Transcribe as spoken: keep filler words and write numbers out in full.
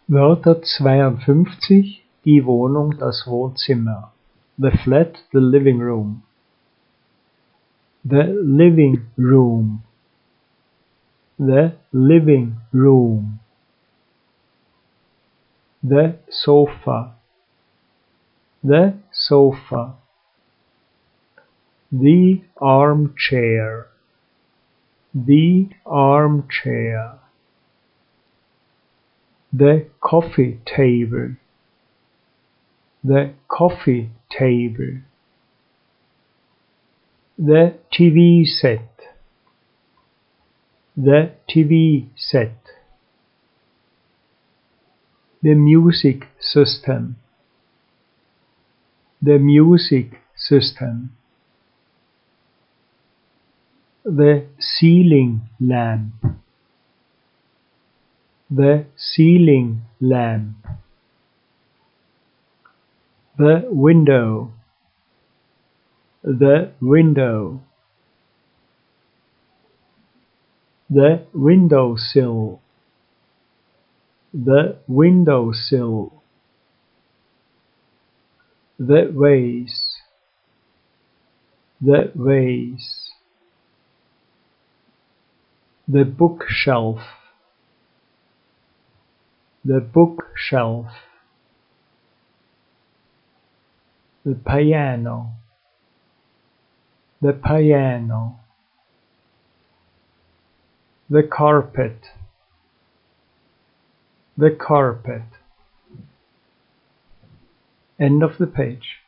Wörter zweiundfünfzig, die Wohnung, das Wohnzimmer. The flat, the living room. The living room. The living room. The sofa. The sofa. The armchair. The armchair. The coffee table. The coffee table. The T V set. The T V set. The music system. The music system. The ceiling lamp. The ceiling lamp. The window. The window. The windowsill. The windowsill. The vase. The vase. The bookshelf. The bookshelf. The piano. The piano. The carpet. The carpet. End of the page.